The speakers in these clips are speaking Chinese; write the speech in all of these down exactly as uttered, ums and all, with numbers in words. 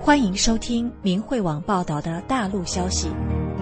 欢迎收听明慧网报道的大陆消息。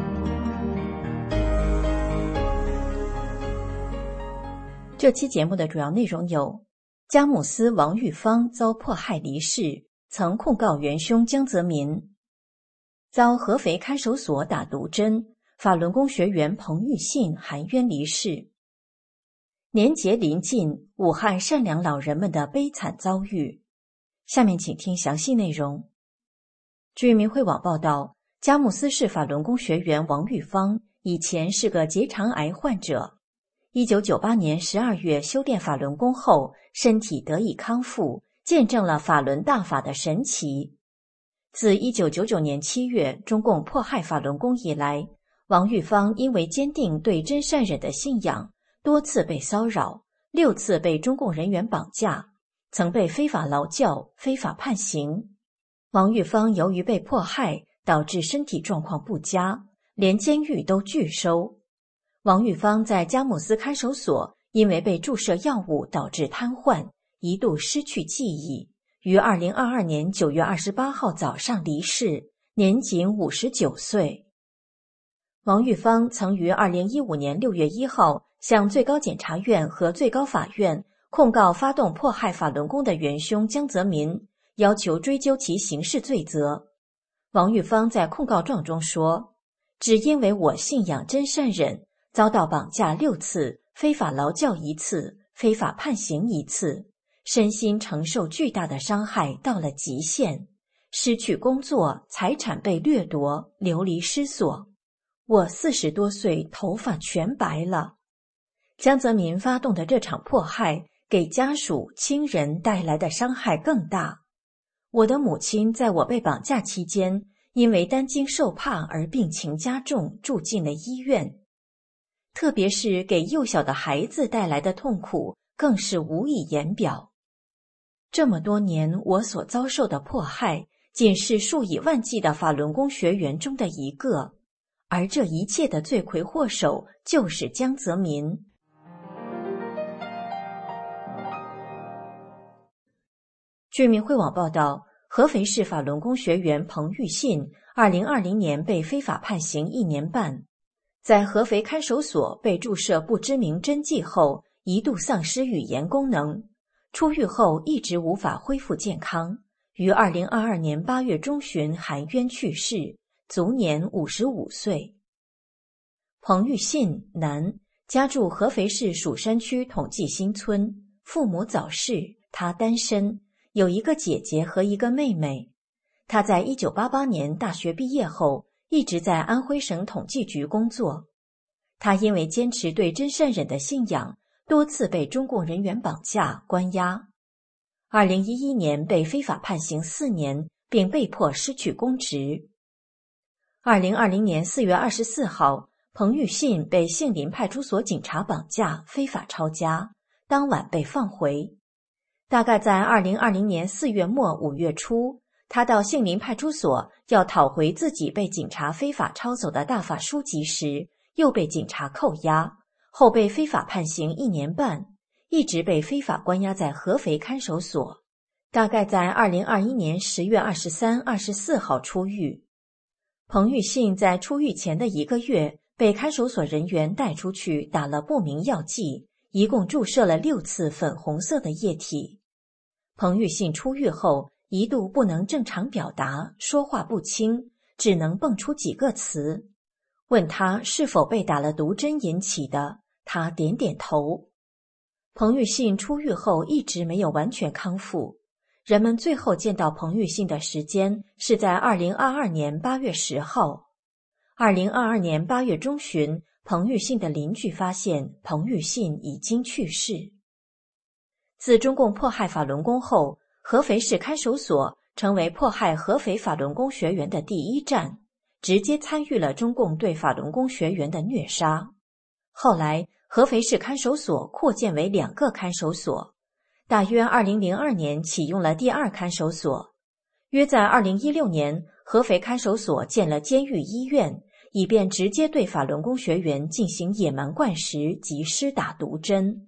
这期节目的主要内容有：佳木斯王玉芳遭迫害离世，曾控告元凶江泽民；遭合肥看守所打毒针，法轮功学员彭玉信含冤离世；年节临近，武汉善良老人们的悲惨遭遇。下面请听详细内容。据明慧网报道，佳木斯市法轮功学员王玉芳以前是个结肠癌患者，一九九八年十二月修炼法轮功后，身体得以康复，见证了法轮大法的神奇。自一九九九年七月中共迫害法轮功以来，王玉芳因为坚定对真善忍的信仰，多次被骚扰，六次被中共人员绑架，曾被非法劳教、非法判刑。王玉芳由于被迫害，导致身体状况不佳，连监狱都拒收。王玉芳在佳木斯看守所因为被注射药物导致瘫痪，一度失去记忆，于二零二二年九月二十八号早上离世，年仅五十九岁。王玉芳曾于二零一五年六月一号向最高检察院和最高法院控告发动迫害法轮功的元凶江泽民，要求追究其刑事罪责。王玉芳在控告状中说，只因为我信仰真善忍，遭到绑架六次，非法劳教一次，非法判刑一次，身心承受巨大的伤害到了极限，失去工作，财产被掠夺，流离失所。我四十多岁，头发全白了。江泽民发动的这场迫害，给家属、亲人带来的伤害更大。我的母亲在我被绑架期间，因为担惊受怕而病情加重，住进了医院。特别是给幼小的孩子带来的痛苦，更是无以言表。这么多年我所遭受的迫害，仅是数以万计的法轮功学员中的一个，而这一切的罪魁祸首就是江泽民。据明慧网报道，合肥市法轮功学员彭玉信二零二零年被非法判刑一年半，在合肥看守所被注射不知名针剂后，一度丧失语言功能，出狱后一直无法恢复健康，于二零二二年八月中旬含冤去世，卒年五十五岁。彭玉信，男，家住合肥市蜀山区统计新村，父母早逝，他单身，有一个姐姐和一个妹妹。他在一九八八年大学毕业后，一直在安徽省统计局工作。他因为坚持对真善忍的信仰，多次被中共人员绑架、关押。二零一一年被非法判刑四年，并被迫失去公职。二零二零年四月二十四号，彭玉信被杏林派出所警察绑架，非法抄家，当晚被放回。大概在二零二零年四月末五月初，他到杏林派出所要讨回自己被警察非法抄走的大法书籍时，又被警察扣押，后被非法判刑一年半，一直被非法关押在合肥看守所。大概在二零二一年十月二十三、二十四号出狱。彭玉信在出狱前的一个月，被看守所人员带出去打了不明药剂，一共注射了六次粉红色的液体。彭玉信出狱后，一度不能正常表达，说话不清，只能蹦出几个词。问他是否被打了毒针引起的，他点点头。彭玉信出狱后一直没有完全康复，人们最后见到彭玉信的时间是在二零二二年八月十号。二零二二年八月中旬，彭玉信的邻居发现彭玉信已经去世。自中共迫害法轮功后，合肥市看守所成为迫害合肥法轮功学员的第一站，直接参与了中共对法轮功学员的虐杀。后来，合肥市看守所扩建为两个看守所，大约二零零二年启用了第二看守所。约在二零一六年，合肥看守所建了监狱医院，以便直接对法轮功学员进行野蛮灌食及施打毒针。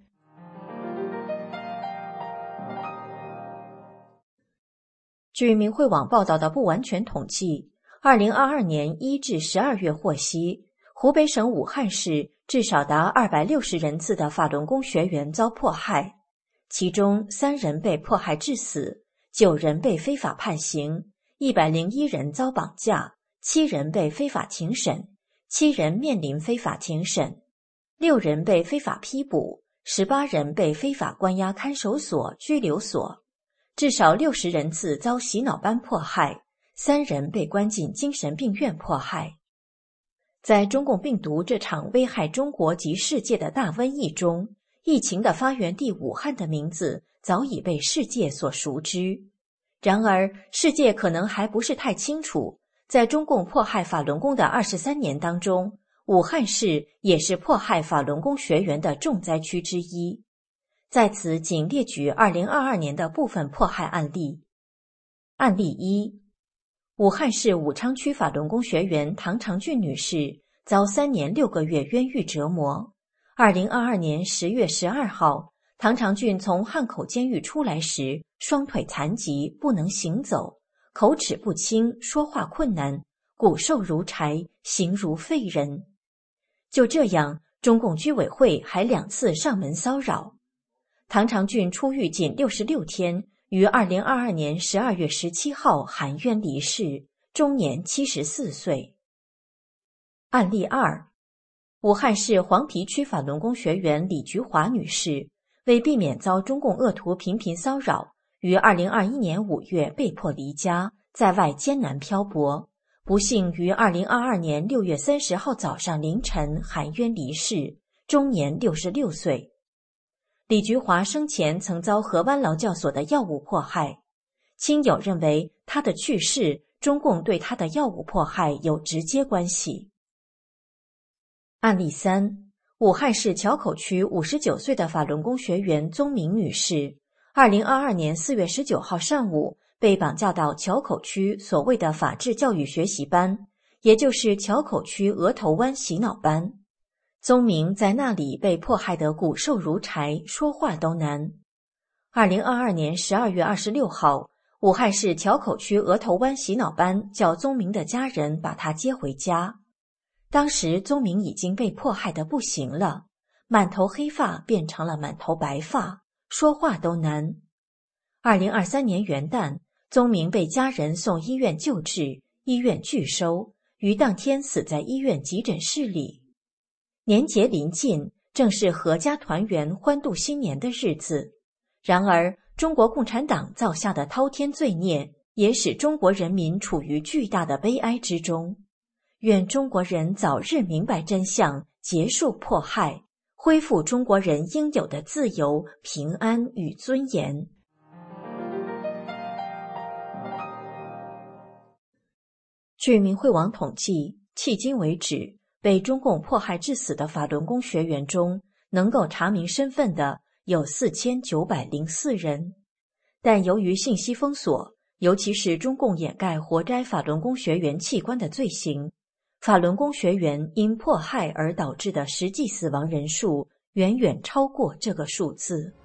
据明慧网报道的不完全统计，二零二二年一至十二月获悉，湖北省武汉市至少达二百六十人次的法轮功学员遭迫害，其中三人被迫害致死，九人被非法判刑，一百零一人遭绑架，七人被非法庭审，七人面临非法庭审，六人被非法批捕，十八人被非法关押看守所、拘留所，至少六十人次遭洗脑班迫害，三人被关进精神病院迫害。在中共病毒这场危害中国及世界的大瘟疫中，疫情的发源地武汉的名字早已被世界所熟知。然而，世界可能还不是太清楚，在中共迫害法轮功的二十三年当中，武汉市也是迫害法轮功学员的重灾区之一。在此仅列举二零二二年的部分迫害案例。案例一，武汉市武昌区法轮功学员唐长俊女士遭三年六个月冤狱折磨。二零二二年十月十二号，唐长俊从汉口监狱出来时，双腿残疾，不能行走，口齿不清，说话困难，骨瘦如柴，形如废人。就这样，中共居委会还两次上门骚扰。唐长俊出狱仅六十六天，于二零二二年十二月十七号含冤离世，终年七十四岁。案例二，武汉市黄陂区法轮功学员李菊华女士，为避免遭中共恶徒频频骚扰，于二零二一年五月被迫离家，在外艰难漂泊，不幸于二零二二年六月三十号早上凌晨含冤离世，终年六十六岁。李菊华生前曾遭河湾劳教所的药物迫害，亲友认为他的去世，中共对他的药物迫害有直接关系。案例三，武汉市硚口区五十九岁的法轮功学员宗明女士，二零二二年四月十九号上午被绑架到硚口区所谓的法治教育学习班，也就是硚口区额头湾洗脑班。宗明在那里被迫害得骨瘦如柴，说话都难。二零二二年十二月二十六号，武汉市硚口区额头湾洗脑班叫宗明的家人把他接回家。当时宗明已经被迫害得不行了，满头黑发变成了满头白发，说话都难。二零二三年元旦，宗明被家人送医院救治，医院拒收，于当天死在医院急诊室里。年节临近，正是阖家团圆欢度新年的日子。然而，中国共产党造下的滔天罪孽，也使中国人民处于巨大的悲哀之中。愿中国人早日明白真相，结束迫害，恢复中国人应有的自由、平安与尊严。据明慧网统计，迄今为止，被中共迫害致死的法轮功学员中，能够查明身份的有四千九百零四人。但由于信息封锁，尤其是中共掩盖活摘法轮功学员器官的罪行，法轮功学员因迫害而导致的实际死亡人数远远超过这个数字。